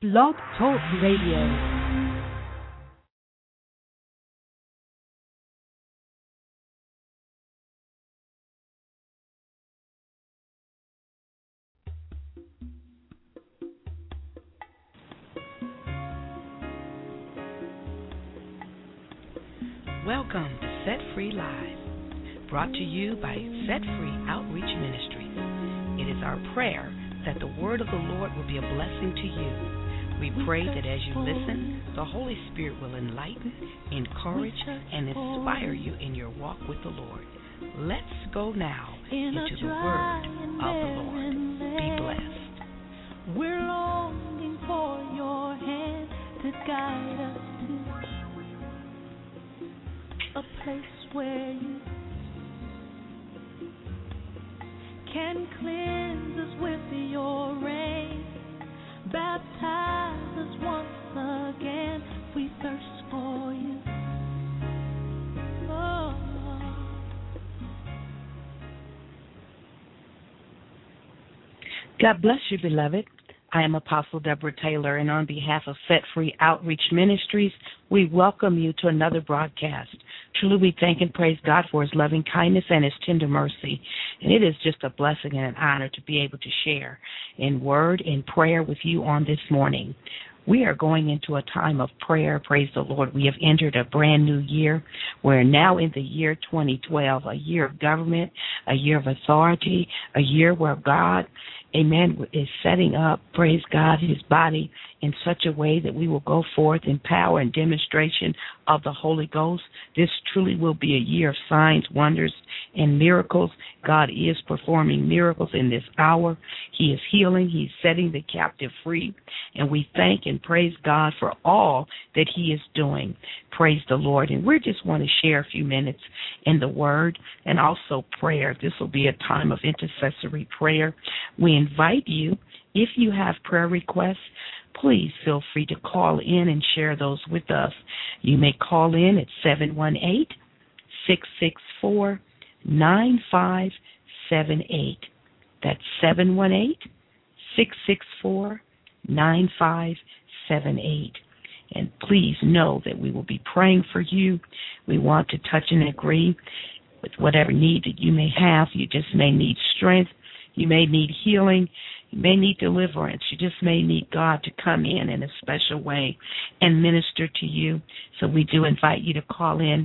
Blog Talk Radio. Welcome to Set Free Live, brought to you by Set Free Outreach Ministries. It is our prayer that the word of the Lord will be a blessing to you. We pray that as you listen, the Holy Spirit will enlighten, encourage, and inspire you in your walk with the Lord. Let's go now into the word of the Lord. Be blessed. We're longing for your hand to guide us to a place where you can cleanse us with your rain, baptize us once again. We thirst for you. Oh. God bless you, beloved. I am Apostle Deborah Taylor, and on behalf of Set Free Outreach Ministries, we welcome you to another broadcast. Truly, we thank and praise God for His loving kindness and His tender mercy. And it is just a blessing and an honor to be able to share in word and prayer with you on this morning. We are going into a time of prayer. Praise the Lord. We have entered a brand new year. We're now in the year 2012, a year of government, a year of authority, a year where God, amen, is setting up, praise God, His body in such a way that we will go forth in power and demonstration of the Holy Ghost. This truly will be a year of signs, wonders, and miracles. God is performing miracles in this hour. He is healing. He's setting the captive free. And we thank and praise God for all that He is doing. Praise the Lord. And we just want to share a few minutes in the Word and also prayer. This will be a time of intercessory prayer. We invite you, if you have prayer requests, please feel free to call in and share those with us. You may call in at 718-664-9578. That's 718-664-9578. And please know that we will be praying for you. We want to touch and agree with whatever need that you may have. You just may need strength. You may need healing. You may need deliverance. You just may need God to come in a special way and minister to you. So we do invite you to call in.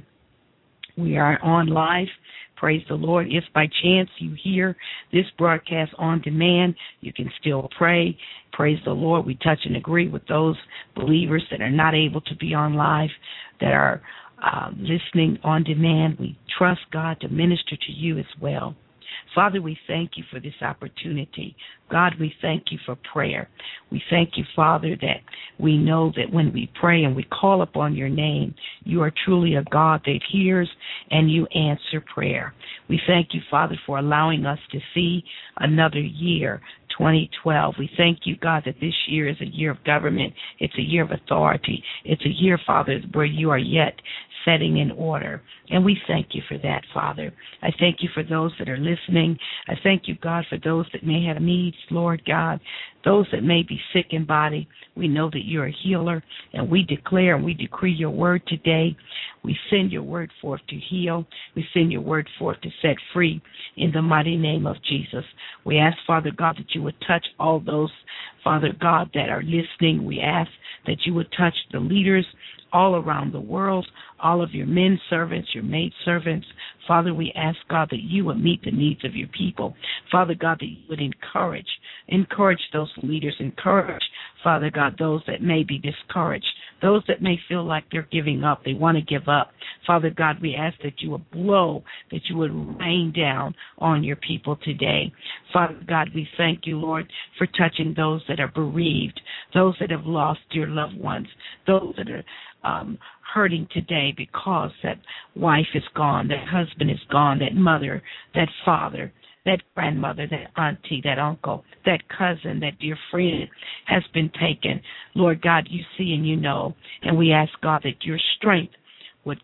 We are on live. Praise the Lord. If by chance you hear this broadcast on demand, you can still pray. Praise the Lord. We touch and agree with those believers that are not able to be on live, that are listening on demand. We trust God to minister to you as well. Father, we thank you for this opportunity. God, we thank you for prayer. We thank you, Father, that we know that when we pray and we call upon your name, you are truly a God that hears and you answer prayer. We thank you, Father, for allowing us to see another year, 2012. We thank you, God, that this year is a year of government. It's a year of authority. It's a year, Father, where you are yet setting in order. And we thank you for that, Father. I thank you for those that are listening. I thank you, God, for those that may have needs, Lord God, those that may be sick in body. We know that you're a healer, and we declare and we decree your word today. We send your word forth to heal. We send your word forth to set free in the mighty name of Jesus. We ask, Father God, that you would touch all those, Father God, that are listening. We ask that you would touch the leaders all around the world, all of your men servants, your maid servants. Father, we ask, God, that you would meet the needs of your people. Father God, that you would encourage those leaders, encourage, Father God, those that may be discouraged, those that may feel like they're giving up, they want to give up. Father God, we ask that you would blow, that you would rain down on your people today. Father God, we thank you, Lord, for touching those that are bereaved, those that have lost dear loved ones, those that are hurting today because that wife is gone, that husband is gone, that mother, that father, that grandmother, that auntie, that uncle, that cousin, that dear friend has been taken. Lord God, you see and you know, and we ask, God, that your strength would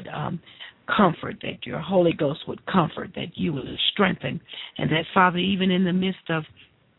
comfort, that your Holy Ghost would comfort, that you would strengthen, and that, Father, even in the midst of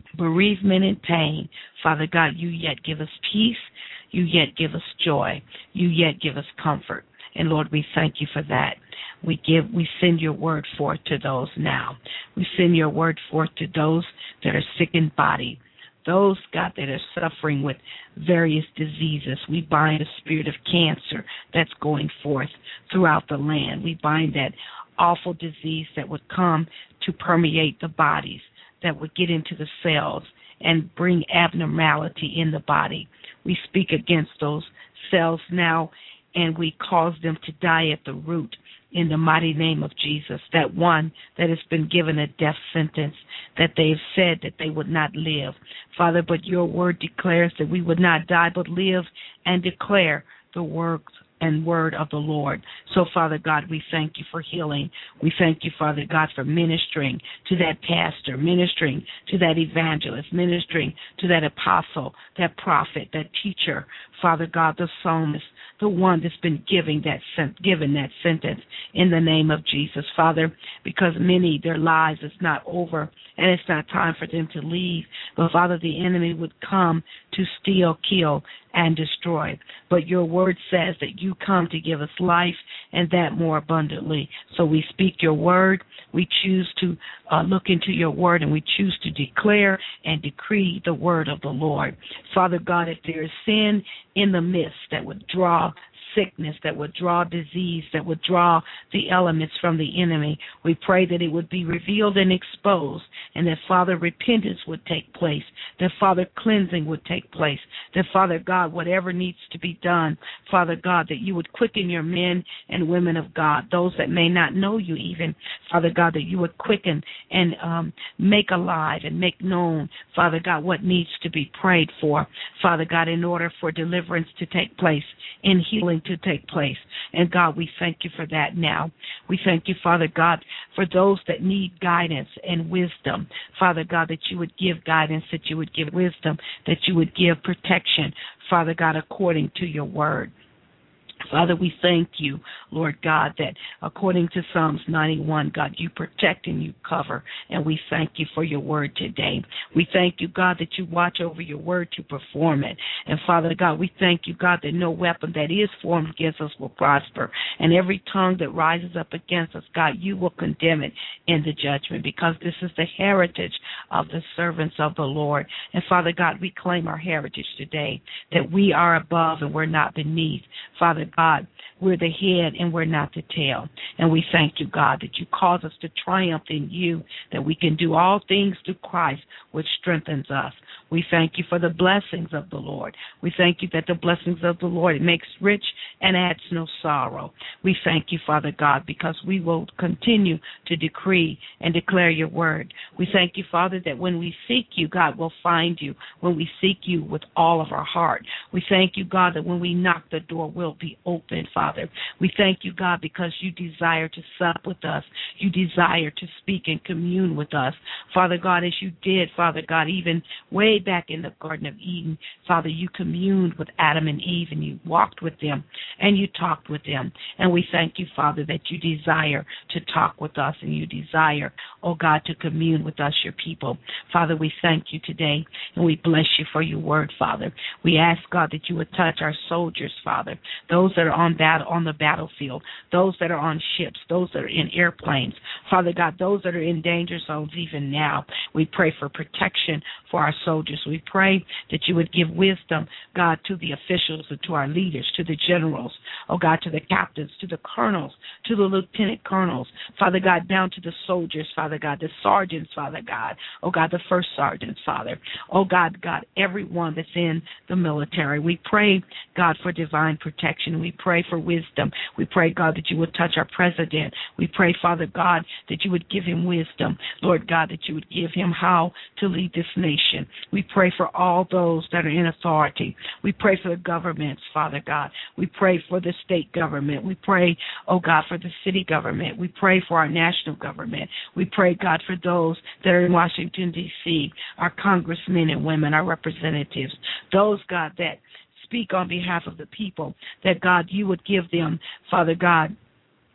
bereavement and pain, Father God, you yet give us peace. You yet give us joy. You yet give us comfort. And Lord, we thank you for that. We send your word forth to those now. We send your word forth to those that are sick in body, those, God, that are suffering with various diseases. We bind the spirit of cancer that's going forth throughout the land. We bind that awful disease that would come to permeate the bodies, that would get into the cells and bring abnormality in the body. We speak against those cells now, and we cause them to die at the root in the mighty name of Jesus. That one that has been given a death sentence, that they've said that they would not live. Father, but your word declares that we would not die but live and declare the works and word of the Lord. So, Father God, we thank you for healing. We thank you, Father God, for ministering to that pastor, ministering to that evangelist, ministering to that apostle, that prophet, that teacher, Father God, the psalmist, the one that's been given that sentence in the name of Jesus, Father, because many, their lives is not over and it's not time for them to leave. But, Father, the enemy would come to steal, kill, and destroy. But your word says that you come to give us life and that more abundantly. So we speak your word. We choose to look into your word, and we choose to declare and decree the word of the Lord. Father God, if there is sin in the midst that would draw sickness, that would draw disease, that would draw the elements from the enemy, we pray that it would be revealed and exposed, and that, Father, repentance would take place, that, Father, cleansing would take place, that, Father God, whatever needs to be done, Father God, that you would quicken your men and women of God, those that may not know you even, Father God, that you would quicken and make alive and make known, Father God, what needs to be prayed for, Father God, in order for deliverance to take place, in healing to take place. And God, we thank you for that now. We thank you, Father God, for those that need guidance and wisdom. Father God, that you would give guidance, that you would give wisdom, that you would give protection, Father God, according to your word. Father, we thank you, Lord God, that according to Psalms 91, God, you protect and you cover, and we thank you for your word today. We thank you, God, that you watch over your word to perform it. And Father God, we thank you, God, that no weapon that is formed against us will prosper, and every tongue that rises up against us, God, you will condemn it in the judgment, because this is the heritage of the servants of the Lord. And Father God, we claim our heritage today, that we are above and we're not beneath. Father God, we're the head and we're not the tail. And we thank you, God, that you cause us to triumph in you, that we can do all things through Christ, which strengthens us. We thank you for the blessings of the Lord. We thank you that the blessings of the Lord, it makes rich and adds no sorrow. We thank you, Father God, because we will continue to decree and declare your word. We thank you, Father, that when we seek you, God, we'll find you. When we seek you with all of our heart. We thank you, God, that when we knock, the door will be open, Father. We thank you, God, because you desire to sup with us. You desire to speak and commune with us. Father God, as you did, Father God, even way back in the Garden of Eden, Father, you communed with Adam and Eve, and you walked with them, and you talked with them. And we thank you, Father, that you desire to talk with us, and you desire, oh God, to commune with us, your people. Father, we thank you today, and we bless you for your word, Father. We ask, God, that you would touch our soldiers, Father, those that are on the battlefield, those that are on ships, those that are in airplanes, Father God, those that are in danger zones even now. We pray for protection for our soldiers. We pray that you would give wisdom, God, to the officials and to our leaders, to the generals, oh God, to the captains, to the colonels, to the lieutenant colonels, Father God, down to the soldiers, Father God, the sergeants, Father God, oh God, the first sergeants, Father, oh God, everyone that's in the military. We pray, God, for divine protection. We pray for wisdom. We pray, God, that you would touch our president. We pray, Father God, that you would give him wisdom. Lord God, that you would give him how to lead this nation. We pray for all those that are in authority. We pray for the governments, Father God. We pray for the state government. We pray, oh God, for the city government. We pray for our national government. We pray, God, for those that are in Washington, D.C., our congressmen and women, our representatives, those, God, that speak on behalf of the people, that, God, you would give them, Father God,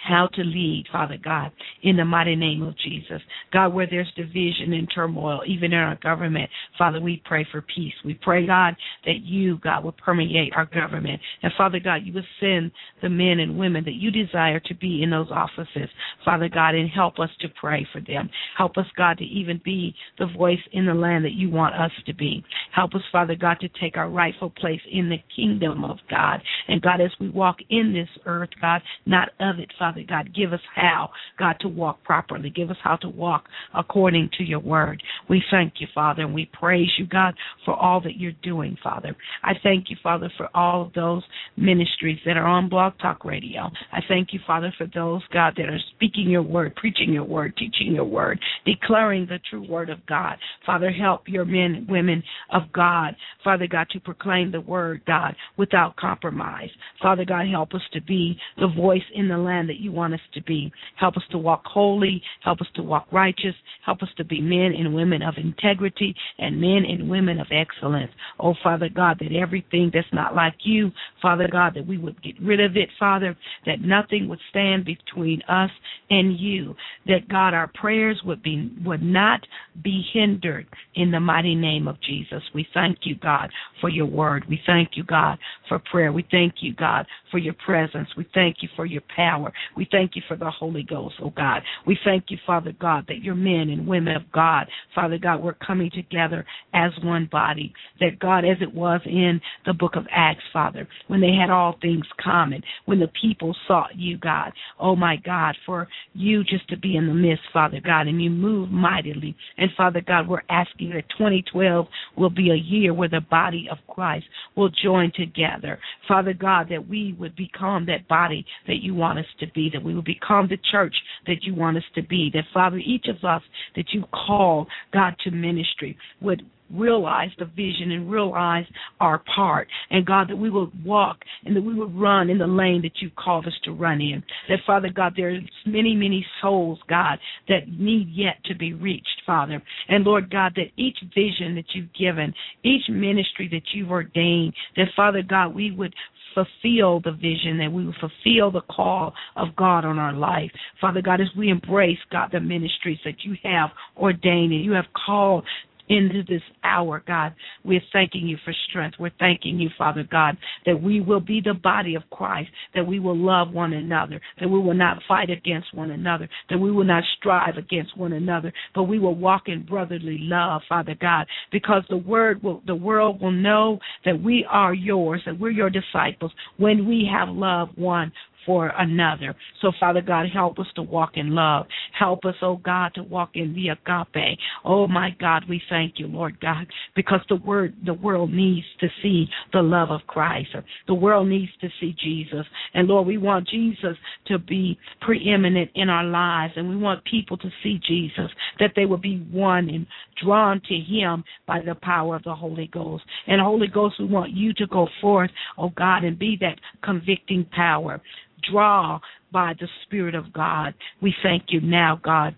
how to lead, Father God, in the mighty name of Jesus. God, where there's division and turmoil, even in our government, Father, we pray for peace. We pray, God, that you, God, will permeate our government. And, Father God, you will send the men and women that you desire to be in those offices, Father God, and help us to pray for them. Help us, God, to even be the voice in the land that you want us to be. Help us, Father God, to take our rightful place in the kingdom of God. And, God, as we walk in this earth, God, not of it, Father God, give us how, God, to walk properly. Give us how to walk according to your word. We thank you, Father, and we praise you, God, for all that you're doing, Father. I thank you, Father, for all of those ministries that are on Blog Talk Radio. I thank you, Father, for those, God, that are speaking your word, preaching your word, teaching your word, declaring the true word of God. Father, help your men and women of God, Father God, to proclaim the word, God, without compromise. Father God, help us to be the voice in the land that you want us to be. Help us to walk holy. Help us to walk righteous. Help us to be men and women of integrity and men and women of excellence. Oh, Father God, that everything that's not like you, Father God, that we would get rid of it, Father, that nothing would stand between us and you, that, God, our prayers would not be hindered in the mighty name of Jesus. We thank you, God, for your word. We thank you, God, for prayer. We thank you, God, for your presence. We thank you for your power. We thank you for the Holy Ghost, oh God. We thank you, Father God, that your men and women of God, Father God, we're coming together as one body. That, God, as it was in the book of Acts, Father, when they had all things common, when the people sought you, God, oh my God, for you just to be in the midst, Father God, and you move mightily. And, Father God, we're asking that 2012 will be a year where the body of Christ will join together. Father God, that we would become that body that you want us to be, that we will become the church that you want us to be, that, Father, each of us that you call, God, to ministry would realize the vision and realize our part. And, God, that we will walk and that we will run in the lane that you called us to run in. That, Father God, there's many, many souls, God, that need yet to be reached, Father. And, Lord God, that each vision that you've given, each ministry that you've ordained, that, Father God, we would fulfill the vision, that we will fulfill the call of God on our life. Father God, as we embrace, God, the ministries that you have ordained and you have called into this hour, God, we're thanking you for strength. We're thanking you, Father God, that we will be the body of Christ, that we will love one another, that we will not fight against one another, that we will not strive against one another, but we will walk in brotherly love, Father God, because the world will know that we are yours, that we're your disciples when we have love one for another. So, Father God, help us to walk in love. Help us, oh God, to walk in the agape. Oh, my God, we thank you, Lord God, because the world needs to see the love of Christ. The world needs to see Jesus. And, Lord, we want Jesus to be preeminent in our lives, and we want people to see Jesus, that they will be one and drawn to him by the power of the Holy Ghost. And, Holy Ghost, we want you to go forth, oh God, and be that convicting power. Draw by the Spirit of God. We thank you now, God,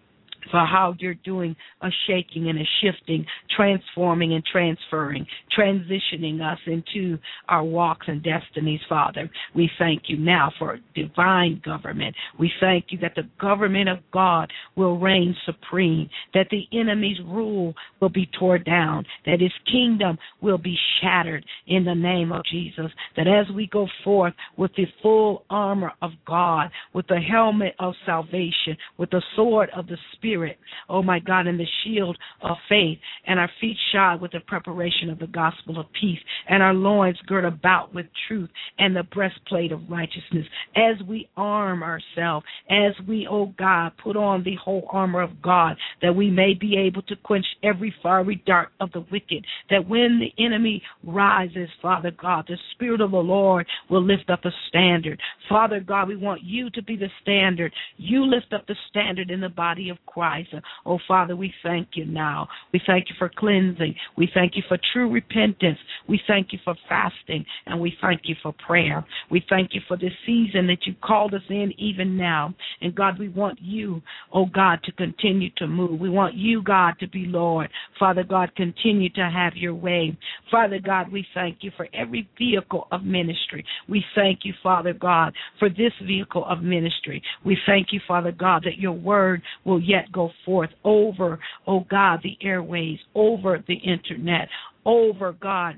for how you're doing a shaking and a shifting, transforming and transferring, transitioning us into our walks and destinies, Father. We thank you now for divine government. We thank you that the government of God will reign supreme, that the enemy's rule will be torn down, that his kingdom will be shattered in the name of Jesus, that as we go forth with the full armor of God, with the helmet of salvation, with the sword of the Spirit, oh my God, and the shield of faith, and our feet shod with the preparation of the gospel of peace, and our loins girt about with truth, and the breastplate of righteousness, as we arm ourselves, as we, oh God, put on the whole armor of God, that we may be able to quench every fiery dart of the wicked, that when the enemy rises, Father God, the Spirit of the Lord will lift up a standard. Father God, we want you to be the standard. You lift up the standard in the body of Christ. Oh, Father, we thank you now. We thank you for cleansing. We thank you for true repentance. We thank you for fasting, and we thank you for prayer. We thank you for this season that you called us in even now. And God, we want you, oh God, to continue to move. We want you, God, to be Lord. Father God, continue to have your way. Father God, we thank you for every vehicle of ministry. We thank you, Father God, for this vehicle of ministry. We thank you, Father God, that your word will yet go forth over, oh God, the airways, over the internet, over, God,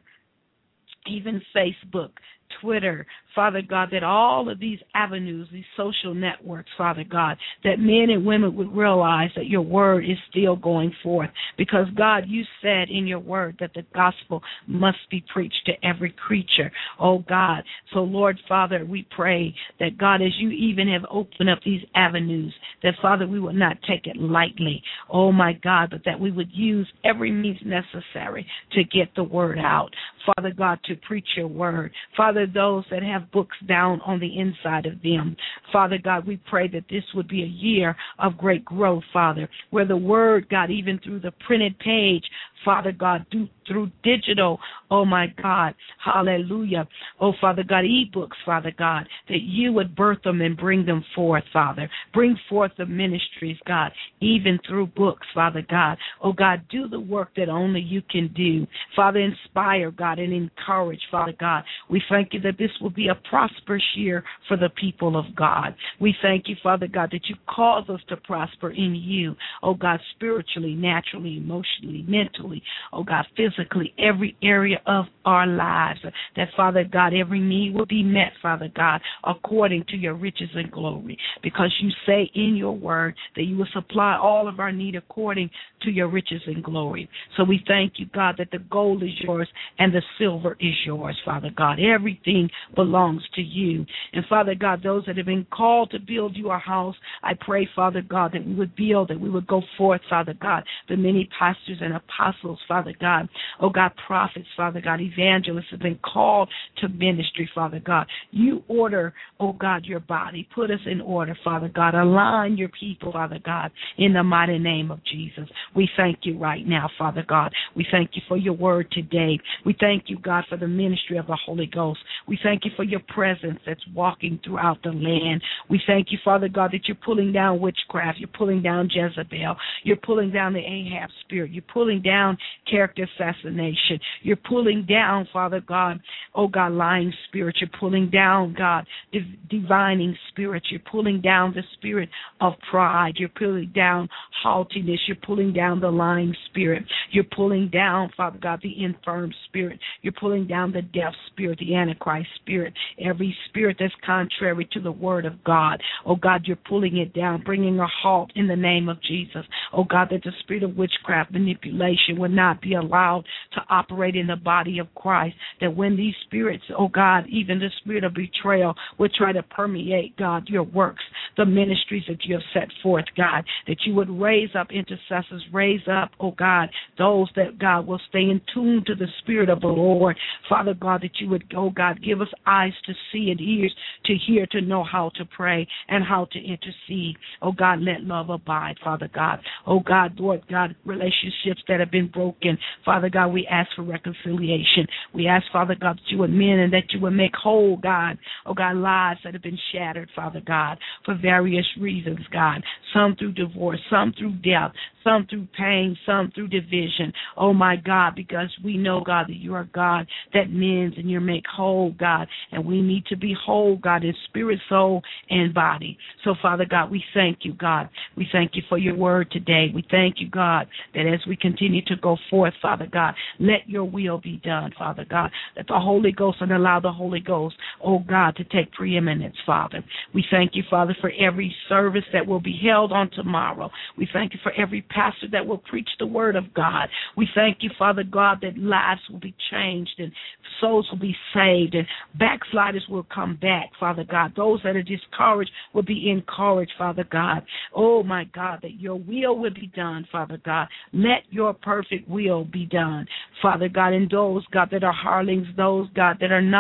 even Facebook, Twitter, Father God, that all of these avenues, these social networks, Father God, that men and women would realize that your word is still going forth. Because, God, you said in your word that the gospel must be preached to every creature, oh God. So, Lord, Father, we pray that, God, as you even have opened up these avenues, that, Father, we will not take it lightly, oh my God, but that we would use every means necessary to get the word out. Father God, to preach your word. Father, those that have books down on the inside of them, Father God, we pray that this would be a year of great growth, Father, where the word, God, even through the printed page, Father God, through digital, oh my God, hallelujah, oh Father God, ebooks, Father God, that you would birth them and bring them forth, Father. Bring forth the ministries, God, even through books, Father God. Oh God, do the work that only you can do. Father, inspire, God, and encourage, Father God. We thank you that this will be a prosperous year for the people of God. We thank you, Father God, that you cause us to prosper in you, oh God, spiritually, naturally, emotionally, mentally, oh God, physically, every area of our lives, that, Father God, every need will be met, Father God, according to your riches and glory, because you say in your word that you will supply all of our need according to your riches and glory. So we thank you, God, that the gold is yours and the silver is yours, Father God. Everything belongs to you. And, Father God, those that have been called to build you a house, I pray, Father God, that we would build, that we would go forth, Father God, the many pastors and apostles, Father God, oh God, prophets, Father God, evangelists have been called to ministry, Father God. You order, oh God, your body. Put us in order, Father God. Align your people, Father God, in the mighty name of Jesus. We thank you right now, Father God. We thank you for your word today. We thank you, God, for the ministry of the Holy Ghost. We thank you for your presence that's walking throughout the land. We thank you, Father God, that you're pulling down witchcraft. You're pulling down Jezebel. You're pulling down the Ahab spirit. You're pulling down character assassination. You're pulling down, Father God, oh God, lying spirit. You're pulling down, God, divining spirit. You're pulling down the spirit of pride. You're pulling down haughtiness. You're pulling down the lying spirit. You're pulling down, Father God, the infirm spirit. You're pulling down the deaf spirit, the Antichrist spirit, every spirit that's contrary to the word of God. Oh God, you're pulling it down, bringing a halt in the name of Jesus. Oh God, that the spirit of witchcraft, manipulation would not be allowed to operate in the body of Christ. That when these spirits, oh God, even the spirit of betrayal would try to permeate, God, your works, the ministries that you have set forth, God, that you would raise up intercessors, raise up, oh God, those that, God, will stay in tune to the Spirit of the Lord. Father God, that you would, oh God, give us eyes to see and ears to hear, to know how to pray and how to intercede. Oh God, let love abide, Father God. Oh God, Lord God, relationships that have been broken, Father God, we ask for reconciliation. We ask, Father God, that you would mend and that you would make whole, God, oh God, lives that have been shattered, Father God, for various reasons, God, some through divorce, some through death, some through pain, some through division. Oh, my God, because we know, God, that you are God that mends and you make whole, God, and we need to be whole, God, in spirit, soul, and body. So, Father God, we thank you, God. We thank you for your word today. We thank you, God, that as we continue to go forth, Father God, let your will be done, Father God, that the Holy Ghost and allow the Holy Ghost, oh, God, to take preeminence, Father. We thank you, Father, for every service that will be held on tomorrow. We thank you for every pastor that will preach the word of God. We thank you, Father God, that lives will be changed and souls will be saved and backsliders will come back, Father God. Those that are discouraged will be encouraged, Father God. Oh, my God, that your will will be done, Father God. Let your perfect will be done, Father God. And those, God, that are hirelings, those, God, that are not,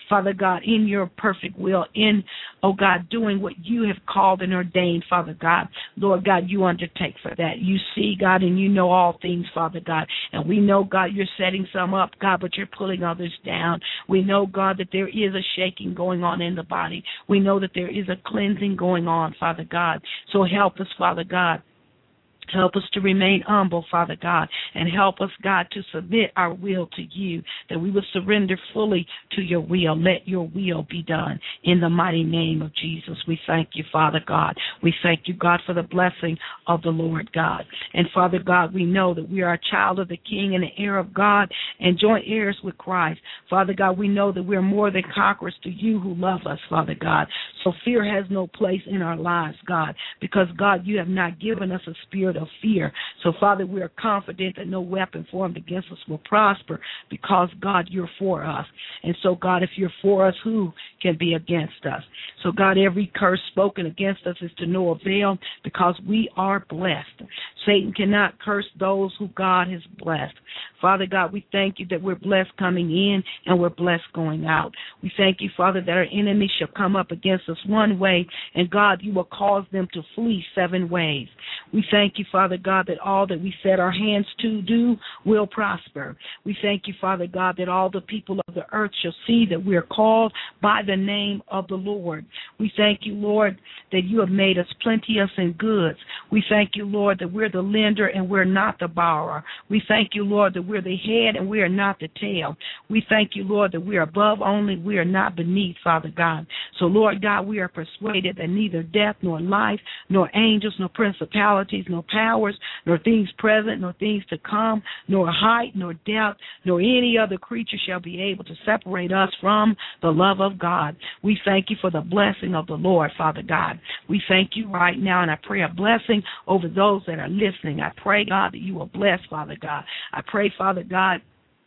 Father God, in your perfect will, in, oh God, doing what you have called and ordained, Father God. Lord God, you undertake for that. You see, God, and you know all things, Father God. And we know, God, you're setting some up, God, but you're pulling others down. We know, God, that there is a shaking going on in the body. We know that there is a cleansing going on, Father God. So help us, Father God. Help us to remain humble, Father God, and help us, God, to submit our will to you, that we would surrender fully to your will. Let your will be done in the mighty name of Jesus. We thank you, Father God. We thank you, God, for the blessing of the Lord God. And, Father God, we know that we are a child of the King and an heir of God and joint heirs with Christ. Father God, we know that we're more than conquerors to you who love us, Father God. So fear has no place in our lives, God, because, God, you have not given us a spirit of fear. So, Father, we are confident that no weapon formed against us will prosper because, God, you're for us. And so, God, if you're for us, who can be against us? So, God, every curse spoken against us is to no avail because we are blessed. Satan cannot curse those who God has blessed. Father God, we thank you that we're blessed coming in and we're blessed going out. We thank you, Father, that our enemies shall come up against us one way, and God, you will cause them to flee 7 ways. We thank you, Father God, that all that we set our hands to do will prosper. We thank you, Father God, that all the people of the earth shall see that we are called by the name of the Lord. We thank you, Lord, that you have made us plenteous in goods. We thank you, Lord, that we're the lender and we're not the borrower. We thank you, Lord, that we're the head and we are not the tail. We thank you, Lord, that we are above only, we are not beneath, Father God. So, Lord God, we are persuaded that neither death nor life, nor angels, nor principalities, nor powers, nor things present, nor things to come, nor height, nor depth, nor any other creature shall be able to separate us from the love of God. We thank you for the blessing of the Lord, Father God. We thank you right now, and I pray a blessing over those that are listening. I pray, God, that you will bless, Father God. I pray, Father God,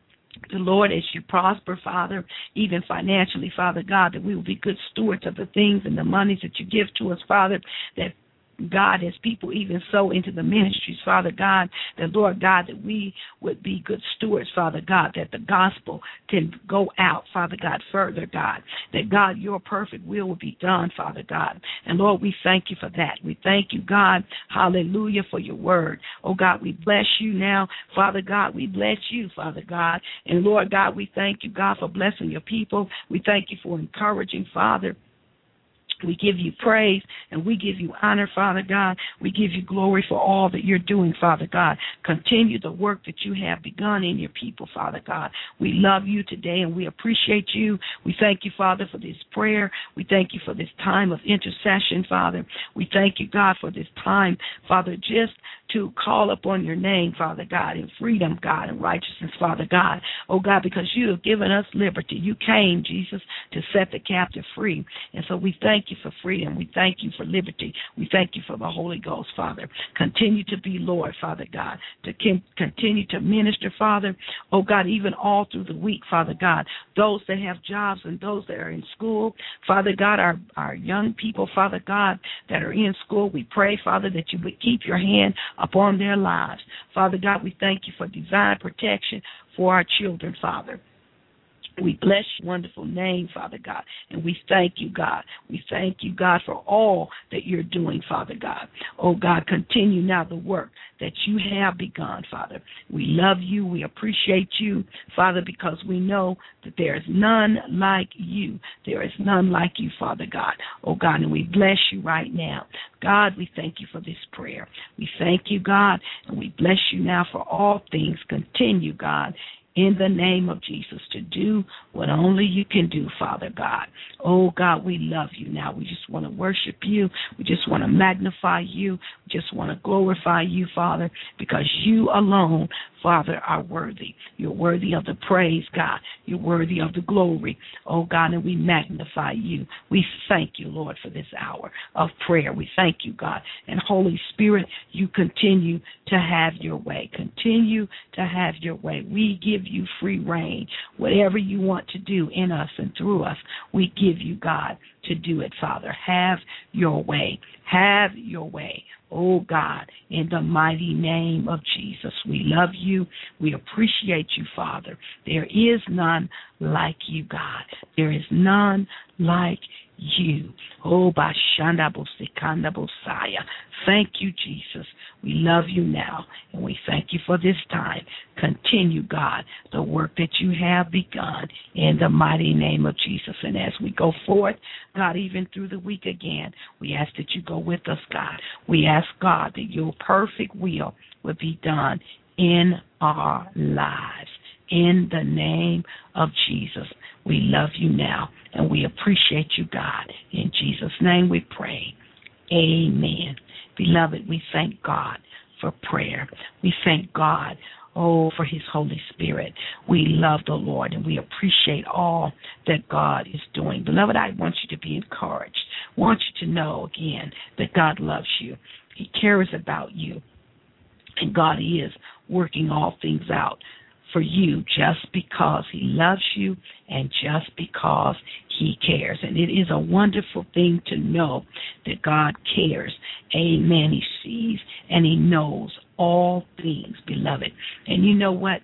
the Lord, as you prosper, Father, even financially, Father God, that we will be good stewards of the things and the monies that you give to us, Father, that God, as people even sow into the ministries, Father God, that, Lord God, that we would be good stewards, Father God, that the gospel can go out, Father God, further, God, that, God, your perfect will be done, Father God. And, Lord, we thank you for that. We thank you, God, hallelujah, for your word. Oh, God, we bless you now, Father God. We bless you, Father God. And, Lord God, we thank you, God, for blessing your people. We thank you for encouraging, Father. We give you praise and we give you honor, Father God. We give you glory for all that you're doing, Father God. Continue the work that you have begun in your people, Father God. We love you today and we appreciate you. We thank you, Father, for this prayer. We thank you for this time of intercession, Father. We thank you, God, for this time, Father, just to call upon your name, Father God, in freedom, God, and righteousness, Father God. Oh, God, because you have given us liberty. You came, Jesus, to set the captive free. And so we thank you for freedom. We thank you for liberty. We thank you for the Holy Ghost, Father. Continue to be Lord, Father God, to continue to minister, Father. Oh, God, even all through the week, Father God, those that have jobs and those that are in school, Father God, our young people, Father God, that are in school, we pray, Father, that you would keep your hand upon their lives. Father God, we thank you for divine protection for our children, Father. We bless your wonderful name, Father God, and we thank you, God. We thank you, God, for all that you're doing, Father God. Oh, God, continue now the work that you have begun, Father. We love you. We appreciate you, Father, because we know that there is none like you. There is none like you, Father God. Oh, God, and we bless you right now. God, we thank you for this prayer. We thank you, God, and we bless you now for all things. Continue, God, in the name of Jesus, to do what only you can do, Father God. Oh, God, we love you now. We just want to worship you. We just want to magnify you. We just want to glorify you, Father, because you alone, Father, are worthy. You're worthy of the praise, God. You're worthy of the glory. Oh, God, and we magnify you. We thank you, Lord, for this hour of prayer. We thank you, God. And Holy Spirit, you continue to have your way. Continue to have your way. We give you free reign. Whatever you want to do in us and through us, we give you, God, to do it, Father. Have your way. Have your way, oh God, in the mighty name of Jesus. We love you. We appreciate you, Father. There is none like you, God. There is none like you. Oh, Bashanda Bosikanda Bosaya. Thank you, Jesus. We love you now, and we thank you for this time. Continue, God, the work that you have begun in the mighty name of Jesus. And as we go forth, God, even through the week again, we ask that you go with us, God. We ask, God, that your perfect will would be done in our lives. In the name of Jesus, we love you now, and we appreciate you, God. In Jesus' name we pray. Amen. Beloved, we thank God for prayer. We thank God, for his Holy Spirit. We love the Lord, and we appreciate all that God is doing. Beloved, I want you to be encouraged. I want you to know, again, that God loves you. He cares about you, and God is working all things out for you just because he loves you and just because he cares. And it is a wonderful thing to know that God cares. Amen. He sees and he knows all things, beloved. And you know what?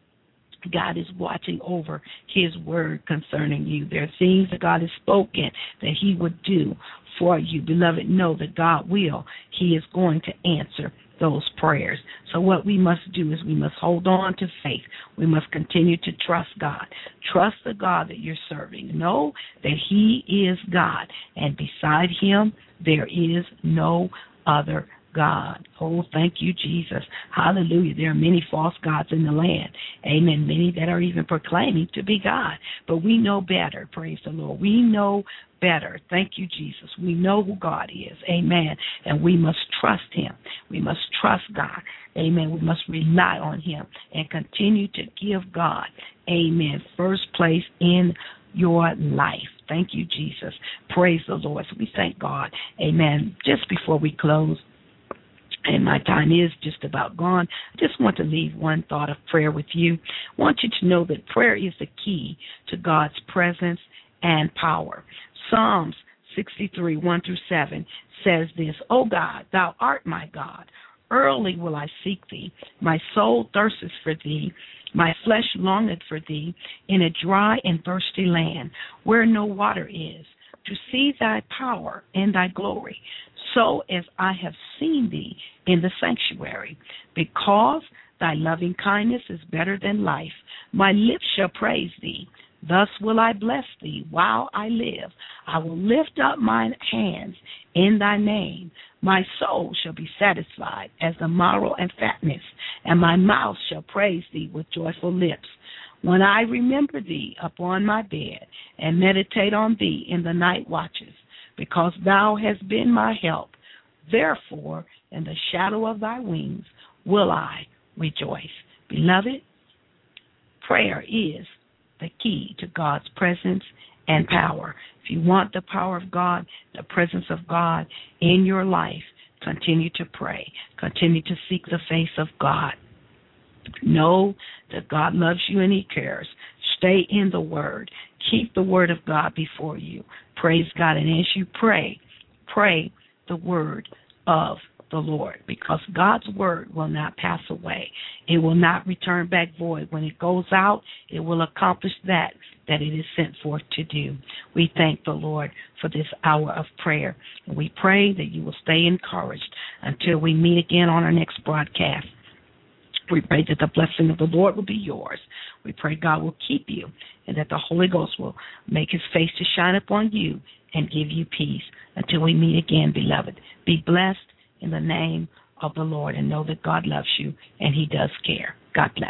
God is watching over his word concerning you. There are things that God has spoken that he would do for you. Beloved, know that God will. He is going to answer those prayers. So what we must do is we must hold on to faith. We must continue to trust God. Trust the God that you're serving. Know that he is God, and beside him there is no other God. Oh, thank you, Jesus. Hallelujah. There are many false gods in the land. Amen. Many that are even proclaiming to be God. But we know better. Praise the Lord. We know better. Thank you, Jesus. We know who God is. Amen. And we must trust him. We must trust God. Amen. We must rely on him and continue to give God, amen, first place in your life. Thank you, Jesus. Praise the Lord. So we thank God. Amen. Just before we close, and my time is just about gone, I just want to leave one thought of prayer with you. I want you to know that prayer is the key to God's presence and power. Psalms 63, 1-7 says this, O God, thou art my God. Early will I seek thee. My soul thirsteth for thee. My flesh longeth for thee in a dry and thirsty land where no water is, to see thy power and thy glory, so as I have seen thee in the sanctuary. Because thy loving kindness is better than life, my lips shall praise thee. Thus will I bless thee while I live. I will lift up mine hands in thy name. My soul shall be satisfied as the marrow and fatness, and my mouth shall praise thee with joyful lips. When I remember thee upon my bed and meditate on thee in the night watches, because thou hast been my help, therefore in the shadow of thy wings will I rejoice. Beloved, prayer is the key to God's presence and power. If you want the power of God, the presence of God in your life, continue to pray. Continue to seek the face of God. Know that God loves you and he cares. Stay in the word. Keep the word of God before you. Praise God. And as you pray, pray the word of the Lord, because God's word will not pass away. It will not return back void. When it goes out, it will accomplish that it is sent forth to do. We thank the Lord for this hour of prayer. And we pray that you will stay encouraged until we meet again on our next broadcast. We pray that the blessing of the Lord will be yours. We pray God will keep you, and that the Holy Ghost will make his face to shine upon you and give you peace. Until we meet again, beloved, be blessed in the name of the Lord, and know that God loves you and he does care. God bless.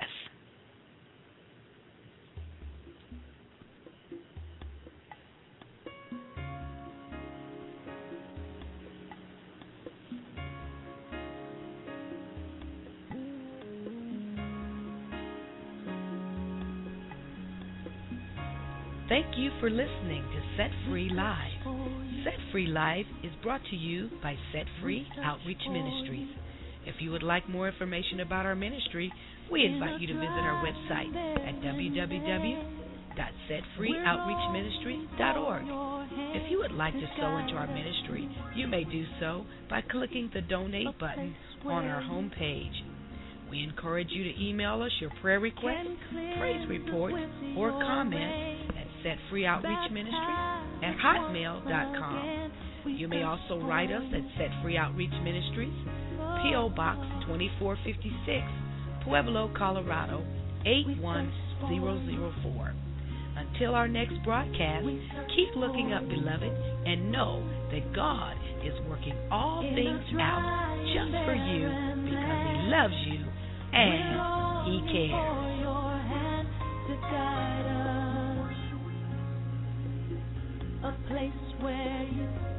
Thank you for listening to Set Free Live. Set Free Live is brought to you by Set Free Outreach Ministries. If you would like more information about our ministry, we invite you to visit our website at www.setfree.org. www.setfreeoutreachministries.org. If you would like to sow into our ministry, you may do so by clicking the donate button on our homepage. We encourage you to email us your prayer requests, praise reports, or comments at setfreeoutreachministries@hotmail.com. You may also write us at Set Free Outreach Ministries, P.O. Box 2456, Pueblo, Colorado 81004. Until our next broadcast, keep looking up, beloved, and know that God is working all things out just for you because He loves you and He cares. A place where you